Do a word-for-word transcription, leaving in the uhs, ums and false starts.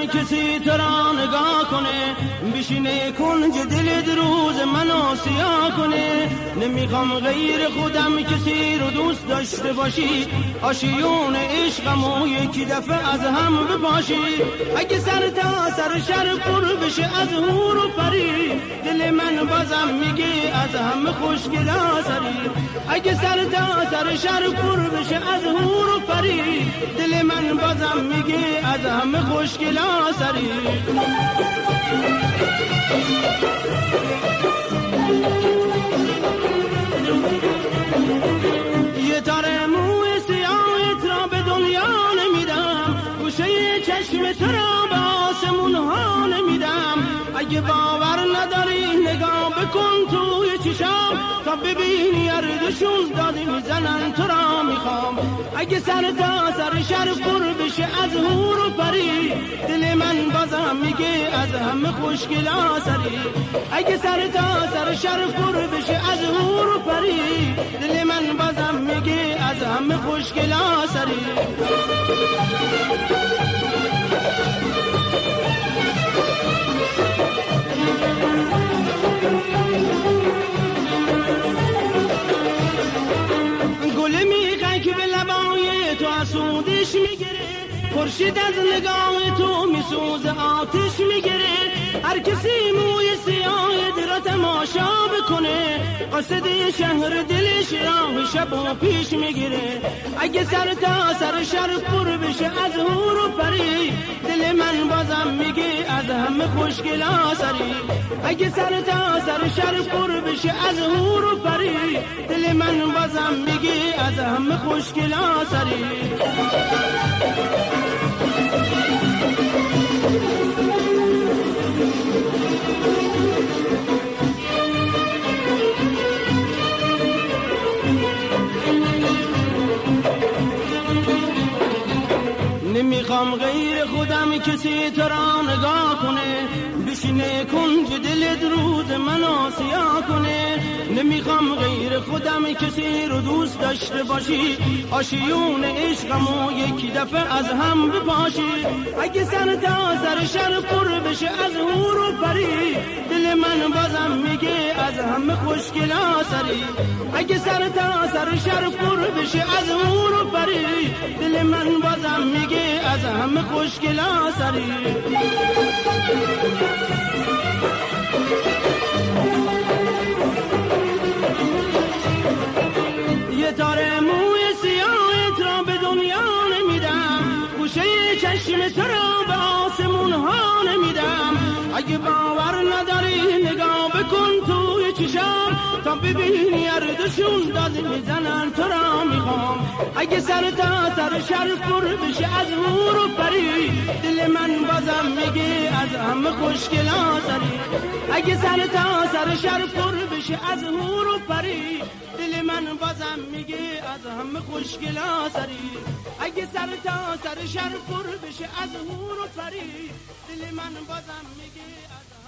خودم کسی تو را نگاه کنه، بشینه کنج دلت روز منو سیاه کنه. نمیخوام غیر خودم کسی رو دوست داشته باشی، آشیون عشقمو یکی دفعه از هم بپاشی. اگه سر تا سر شر پر بشه از هور و پری، دل من بازم میگه از همه خوشگلا سری. اگه سر تا سر شر پر بشه از هور و پری، دل من بازم میگه از همه خوشگلا سری. یه تار موی سیاهت را به دنیا نمیدم، گوشه چشم تو را به آسمون ها نمیدم. اگه باور نداری نگاه بکن توی چشام، تا ببینی اردشون داده میزنن تو را میخوام. اگه سر تا سر شر پر بشه از هور و پری، دل من بازم میگه از همه خوشگلا سری. اگه سر تا سر شر پر بشه از هور و پری، دل من بازم میگه از همه خوشگلا سری. گل میخوای که به لبای تو اسودش میگیره، خورشید از نگاه تو میسوز آتش میگیره. هر کسی موی سیاه دل را تماشا بکنه، قصد شهر دلش راه شب و پیش میگیره. اگه سر تا سر شر پر بشه از هور و پری، دل من بازم میگه از همه خوشگلا سری. اگه سر تا سر شر پر بشه از هور و پری، دل من بازم میگه از همه خوشگلا سری. نمیخوام غیر خودم کسی تو را نگاه کنه، بشینه کنج دلت روز منو سیاه کنه. نمیخوام غیر خودم کسی رو دوست داشته باشی، آشیون عشقمو یکی دفعه از هم بپاشی. اگه سر تا سر شر پر بشه از هور و پری، دل من بازم میگه از همه خوشگلا سری. اگه سر تا سر شر پر بشه از هور و پری، دل من بازم میگه از همه خوشگلا سری. یه تار موی سیاهت را به دنیا نمیدم، گوشه چشم تو را به آسمون ها نمیدم. اگه باور نداری نگاه بکن توی چشام، تا ببینی اردشون داده میزنن تو را میخوام. اگه سر تا سر شر پر بشه از هور و پری، دل من بازم میگه از همه خوشگلا سری. اگه سر تا سر شر پر بشه از هور و پری، دل من بازم میگه از همه خوشگلا سری. اگه سر تا سر شر پر بشه از هور و پری، دل من بازم میگه از